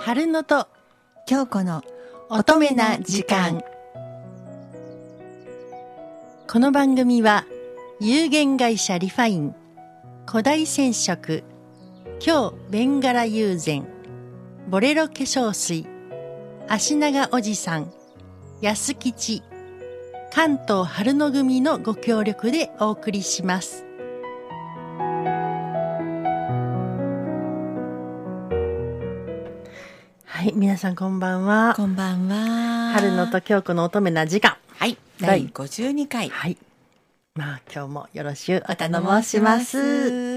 春野と京子の乙女な時間。この番組は有限会社リファイン、古代染色、京ベンガラ友禅、ボレロ化粧水、足長おじさん、安吉、関東春野組のご協力でお送りします。はい、皆さんこんばんは。 こんばんは。 春野と京子の乙女な時間。 はい、第52回。 はい。まあ今日もよろしゅうお頼申します。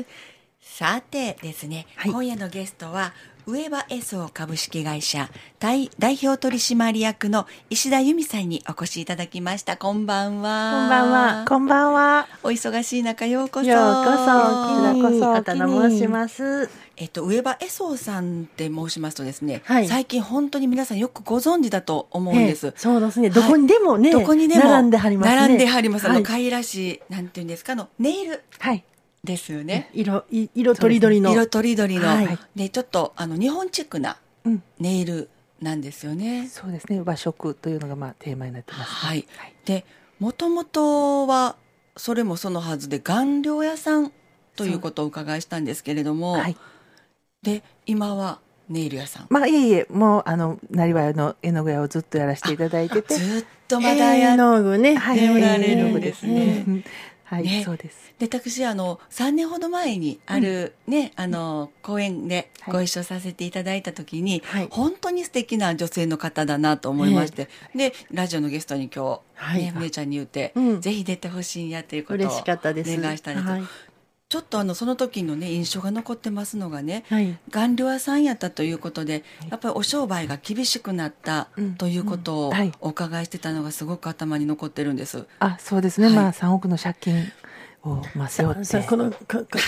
さてですね、 はい、 今夜のゲストは上場エソ株式会社代表取締役の石田由美さんにお越しいただきました。こんばんは。 こんばんは。 こんばんは。 お忙しい中ようこそ。 ようこそ。こちらこそおお頼申します。 上場エソさんって申しますとですね、 はい、 最近本当に皆さんよくご存知だと思うんです。 そうですね。どこにでもね、 どこにでも並んではりますね。 並んではります。 はい、 可愛らしい、なんていうんですか、ネイル。 はい。 ですよね。 色とりどりの。 色とりどりの。 はい、 で、ちょっと、日本チックなネイルなんですよね。 そうですね。和食というのがテーマになってます、ね。 はい。で、もともとは、それもそのはずで、顔料屋さんということをお伺いしたんですけれども、はい、で、今はネイル屋さん。 いえ、もう、なりわいの絵の具屋をずっとやらせていただいてて。 ずっとまだやっておられるんですね。 はい、ね、そうです。 で、私、3年ほど前にあるね、講演でご一緒させていただいたときに、はい、本当に素敵な女性の方だなと思いまして、で、ラジオのゲストに今日、ね、めいちゃんに言って、ぜひ出てほしいんやということをお願いしたんです。はい、ちょっとその時のね、印象が残ってますのがね、はい、顔料屋さんやったということで、やっぱりお商売が厳しくなったということをお伺いしてたのがすごく頭に残ってるんです。 あ、そうですね。はい、3億の借金を背負って。 この、ね、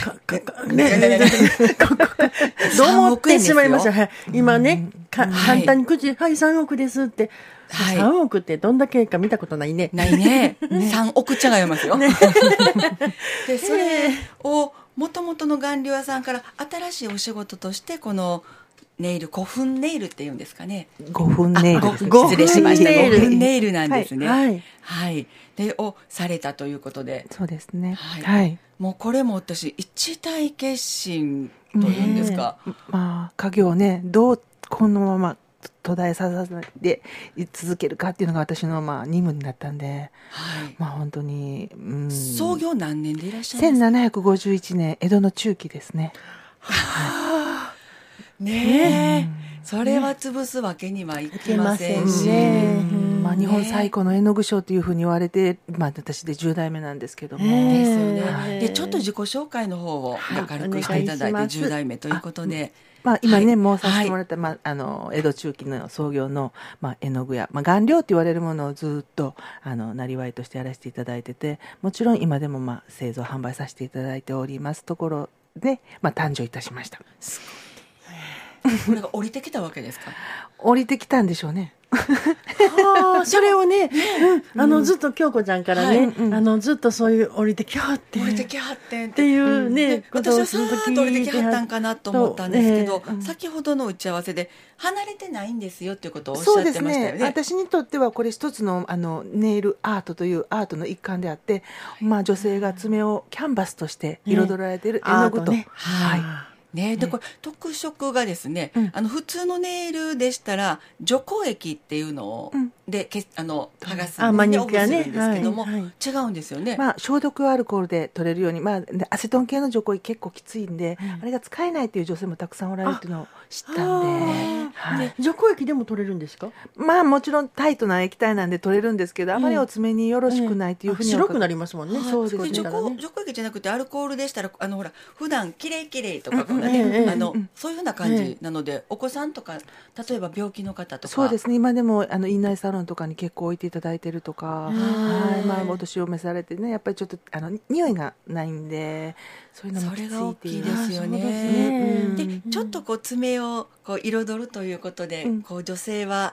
どう思ってしまいました。今ね、簡単に口で、はい、3億ですって。はい、3億ってどんだけか見たことないね。 ないね。3億茶が読ますよ。ね、で、それを、もともとの顔料屋さんから新しいお仕事として、このネイル、5分ネイルっていうんですかね。 5分ネイル。 失礼しました。5分ネイルなんですね。 はい。 はい。で、をされたということで。 そうですね。 はい。もうこれも私、一大決心というんですか。 家業ね、どうこのまま途絶えさせて続けるかっていうのが私の任務になったんで、はい、本当に、 創業何年でいらっしゃいますか ？1751年、江戸の中期ですね。 はあ、ねえ、それは潰すわけにはいきませんし、 日本最古の絵の具商というふうに言われて、私で10代目なんですけども、 ですよね。で、ちょっと自己紹介の方を軽くしていただいて、10代目ということで。 今ね、申させてもらった、江戸中期の創業の、絵の具屋、顔料って言われるものをずっと、なりわいとしてやらせていただいてて、もちろん今でも、製造販売させていただいておりますところで、誕生いたしました。 すごい。これが降りてきたわけですか？ 降りてきたんでしょうね。 それをね、ずっと京子ちゃんからね、ずっとそういう降りてきはってっていうね、 私はさーっと降りてきはったんかなと思ったんですけど、先ほどの打ち合わせで離れてないんですよっていうことをおっしゃってましたよね。そうですね。 私にとってはこれ一つのネイルアートというアートの一環であって、女性が爪をキャンバスとして彩られている絵の具と、はい。 ね、でこれ特色がですね、普通のネイルでしたら除光液っていうのを、で剥がすんでオフするんですけども、違うんですよね。 消毒アルコールで取れるように、アセトン系の除光液結構きついんで、あれが使えないっていう女性もたくさんおられるっていうのを知ったんで、 除光液でも取れるんですか？ もちろんタイトな液体なんで取れるんですけど、あまりお爪によろしくないっていうふうに白くなりますもんね。 そうですね。除光液じゃなくてアルコールでしたらほら普段キレイキレイとかそういうふうな感じなので、お子さんとか例えば病気の方とか、 そうですね。今でも院内サロンとかに結構置いていただいてるとか、お年を召されてね、やっぱりちょっと匂いがないんで、そういうのもそれが大きいですよね。でちょっと爪を彩るということで、女性は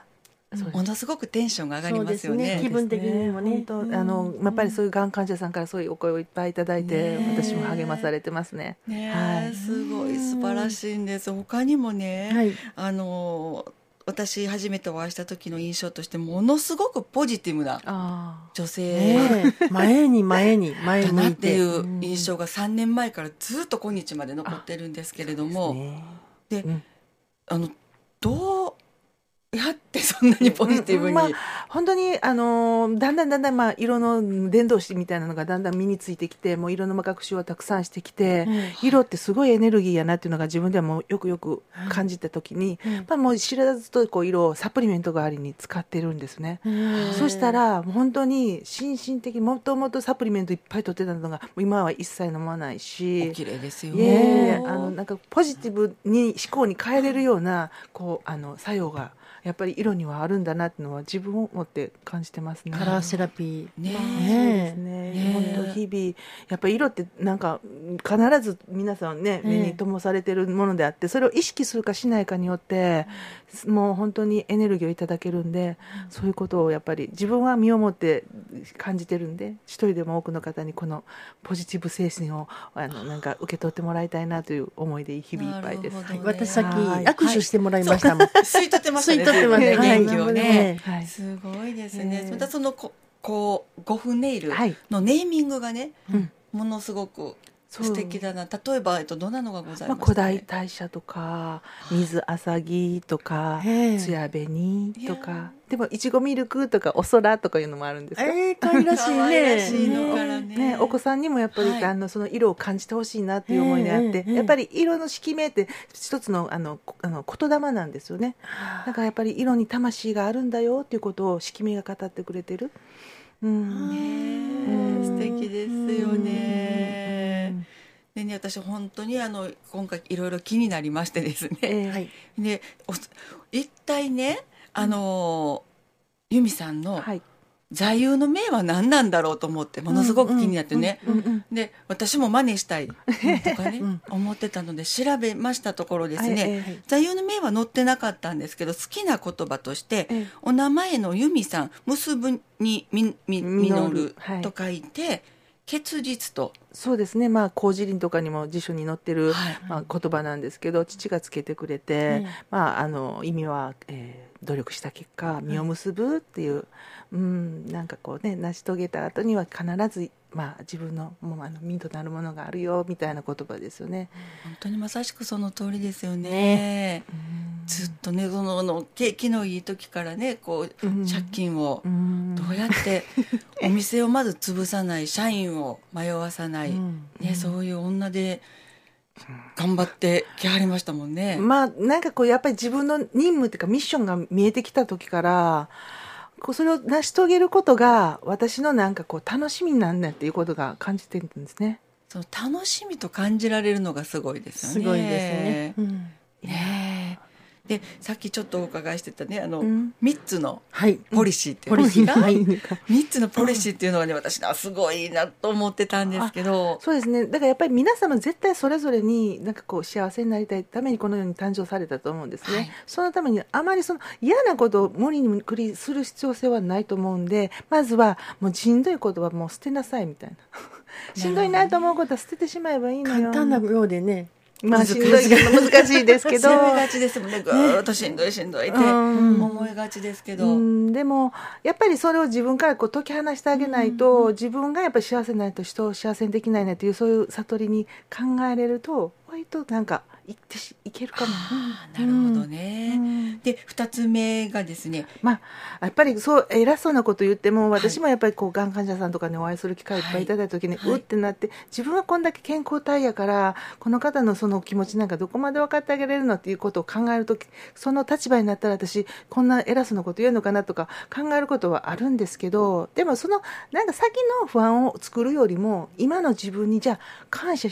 ものすごくテンションが上がりますよね。 気分的にもね。 本当やっぱりそういうがん患者さんからそういうお声をいっぱいいただいて、私も励まされてますね。 すごい素晴らしいんです。他にもね、私初めてお会いした時の印象としてものすごくポジティブな女性、 前にだなっていう印象が3年前からずっと今日まで残ってるんですけれども、で、どうやってそんなにポジティブに、 本当にだんだん色の伝導子みたいなのがだんだん身についてきて、もう色の学習をたくさんしてきて、色ってすごいエネルギーやなっていうのが自分ではもうよく感じた時に、もう知らずと色をサプリメント代わりに使ってるんですね。そしたら本当に心身的、もともとサプリメントいっぱい取ってたのが今は一切飲まないし、 お綺麗ですよね。 なんかポジティブに思考に変えれるような作用がやっぱり色にはあるんだなっていうのは自分を持って感じてますね。 カラーセラピーそうですね。本当日々やっぱり色ってなんか必ず皆さんね、目に灯されてるものであって、それを意識するかしないかによってもう本当にエネルギーをいただけるんで、そういうことをやっぱり自分は身をもって感じてるんで、一人でも多くの方にこのポジティブ精神をなんか受け取ってもらいたいなという思いで日々いっぱいです。 私さっき握手してもらいましたもん。 吸い取ってましたね。元気をね、すごいですね。またその5分ネイルのネーミングがね、ものすごく素敵だな。例えばどんなのがございますか？ 古代大社とか水あさぎとかつや紅とか、でもいちごミルクとかお空とかいうのもあるんですよ。 可愛らしいね。お子さんにもやっぱりその色を感じてほしいなっていう思いであって、やっぱり色の色名って一つの言霊なんですよね。だからやっぱり色に魂があるんだよっていうことを色名が語ってくれてる。 素敵ですよね。でね、私本当に今回いろいろ気になりましてですね、で一体ね由美さんの座右の銘は何なんだろうと思ってものすごく気になってね、で私も真似したいとかね思ってたので調べましたところですね、座右の銘は載ってなかったんですけど、好きな言葉としてお名前の由美さん、結ぶに実ると書いて結実と。 そうですね。広辞林とかにも辞書に載ってる、言葉なんですけど、父がつけてくれて、意味は、努力した結果実を結ぶっていう、なんかこうね、成し遂げた後には必ず自分の実となるものがあるよみたいな言葉ですよね。 本当にまさしくその通りですよね。ずっとね、景気のいい時からね、こう借金をどうやってお店をまず潰さない、社員を迷わさない、そういう女で頑張ってきはりましたもんね。 なんかこうやっぱり自分の任務っていうかミッションが見えてきた時から、それを成し遂げることが私のなんかこう楽しみなんだっていうことが感じてるんですね。 その楽しみと感じられるのがすごいですよね。 すごいですね。でさっきちょっとお伺いしてたね、3つのポリシーっていうポリシーが 3つのポリシーっていうのはね、私はすごいなと思ってたんですけど。 そうですね。だからやっぱり皆様絶対それぞれになんかこう幸せになりたいためにこのように誕生されたと思うんですね。そのためにあまりその嫌なことを無理に無理する必要性はないと思うんで、まずはもうしんどいことはもう捨てなさいみたいな。しんどいなと思うことは捨ててしまえばいいのよ。 簡単なようでね。 しんどいけど難しいですけど思いがちですもんね。ぐーっとしんどいって思いがちですけど、 でもやっぱりそれを自分からこう解き放してあげないと、自分がやっぱり幸せになると人を幸せにできないねという、そういう悟りに考えれると割となんかいけるかも。 なるほどね。で2つ目がですね、 やっぱりそう偉そうなこと言っても、私もやっぱりこうがん患者さんとかにお会いする機会いっぱいいただいた時に、うってなって、自分はこんだけ健康体やからこの方のその気持ちなんかどこまで分かってあげられるのっていうことを考えるとき、その立場になったら私こんな偉そうなこと言えるのかなとか考えることはあるんですけど、でもそのなんか先の不安を作るよりも今の自分にじゃあ感謝して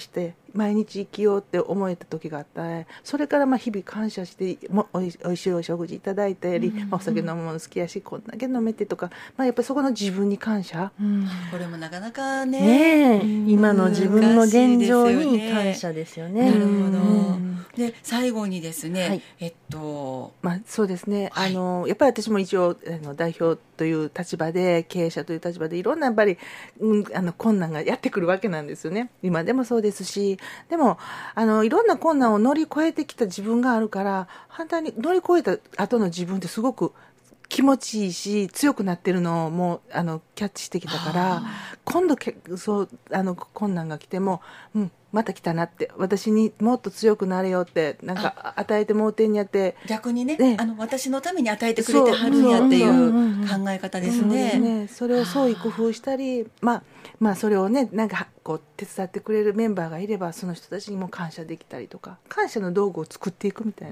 毎日生きようって思えた時があった。それから日々感謝しておいしいお食事いただいたり、お酒飲むもの好きやしこんだけ飲めてとか、やっぱりそこの自分に感謝、 これもなかなかね、 今の自分の現状に感謝ですよね。 なるほど。で最後にですね、 そうですね、やっぱり私も一応代表という立場で、経営者という立場でいろんなやっぱり、困難がやってくるわけなんですよね。今でもそうですし、でもいろんな困難を乗り越えてきた自分があるから、反対に乗り越えた後の自分ってすごく気持ちいいし強くなってるのをもうキャッチしてきたから、今度そう困難が来ても、また来たなって、私にもっと強くなれよってなんか与えてもうてんやって、 逆にね、私のために与えてくれてはるんやっていう考え方ですね。 それを創意工夫したり、それをねなんかこう手伝ってくれるメンバーがいれば、その人たちにも感謝できたりとか、感謝の道具を作っていくみたいな。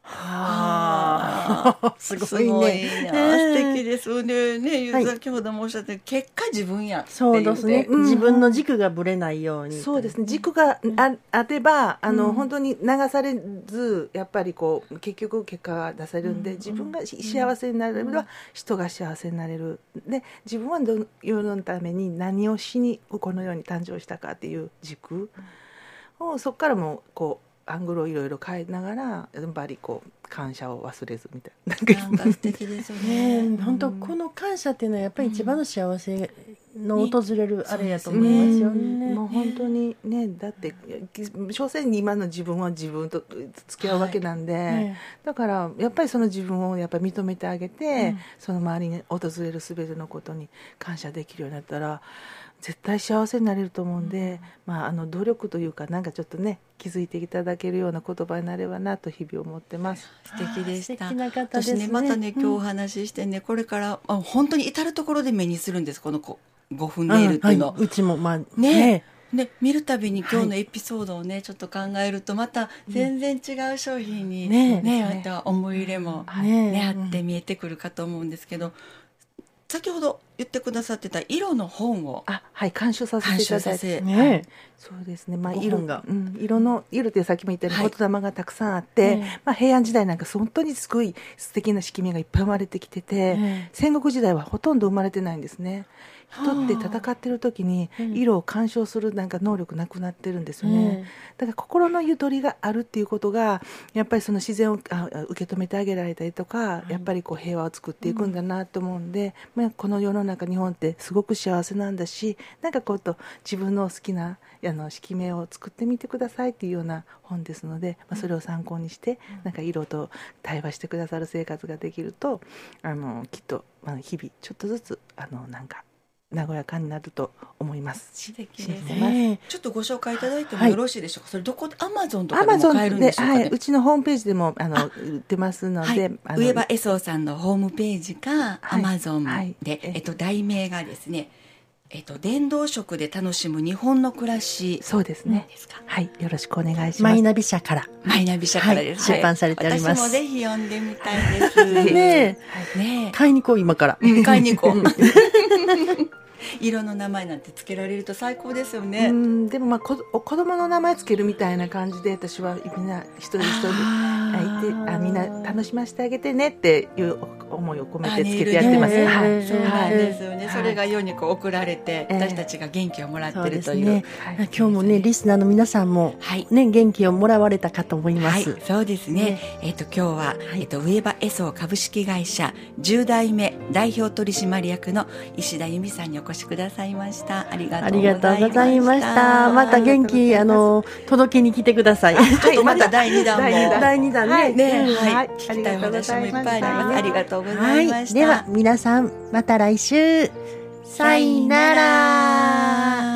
すごいね、素敵ですね。先ほどもおっしゃって結果自分やっていう、 そうですね、自分の軸がぶれないように。 そうですね、軸があれば本当に流されず、やっぱりこう結局結果が出せるんで、自分が幸せになれれば人が幸せになれる。で自分は世のために何をしにこの世に誕生したかっていう軸を、そこからもこうアングルをいろいろ変えながら、やっぱりこう感謝を忘れずみたいな。 なんか素敵ですよね。 本当この感謝っていうのはやっぱり一番の幸せの訪れるあれやと思いますよね。 もう本当にね、だって所詮に今の自分は自分と付き合うわけなんで、だからやっぱりその自分をやっぱり認めてあげて、その周りに訪れる全てのことに感謝できるようになったら絶対幸せになれると思うんで、努力というかなんかちょっとね気づいていただけるような言葉になればなと日々思ってます。 素敵でした。 素敵な方ですね。 私ね、またね今日お話ししてね、これから本当に至るところで目にするんです、この5分ネイルっていうの。 うちもね見るたびに今日のエピソードをね、ちょっと考えるとまた全然違う商品にまた思い入れもあって見えてくるかと思うんですけど、先ほど言ってくださってた色の本を監修させていただいて、そうですね、色ってさっきも言ったように言霊がたくさんあって、平安時代なんか本当にすごい素敵な色味がいっぱい生まれてきてて、戦国時代はほとんど生まれてないんですね。人って戦ってる時に色を鑑賞するなんか能力なくなってるんですよね。だから心のゆとりがあるっていうことがやっぱりその自然を受け止めてあげられたりとか、やっぱりこう平和を作っていくんだなと思うんで、この世の中日本ってすごく幸せなんだし、なんかこうと自分の好きな色目を作ってみてくださいっていうような本ですので、それを参考にしてなんか色と対話してくださる生活ができるときっと日々ちょっとずつなんか和やかになると思います。 素敵ですね。ちょっとご紹介いただいてもよろしいでしょうか。それどこでAmazonとかでも買えるんでしょうかね。 うちのホームページでも売ってますので、 上場エソーさんのホームページかAmazonで、題名がですね、伝道食で楽しむ日本の暮らし。 そうですね。よろしくお願いします。 マイナビ社からです。 出版されております。 私もぜひ読んでみたいです。 ねえ、買いに行こう今から。 買いに行こう。色の名前なんてつけられると最高ですよね。 でも子供の名前つけるみたいな感じで、私はみんな一人一人みんな楽しませてあげてねっていう思いを込めてつけてやってます。 そうなんですよね。それが世に送られて、私たちが元気をもらっているという。 今日もねリスナーの皆さんも元気をもらわれたかと思います。 そうですね。今日は上場エソー株式会社10代目代表取締役の石田由美さんにお越しくださいました。ありがとうございました。 また元気届けに来てください。 ちょっとまた第2弾も第2弾ね。 聞きたい話もいっぱいあります。ありがとうございました。 では皆さんまた来週。さよなら。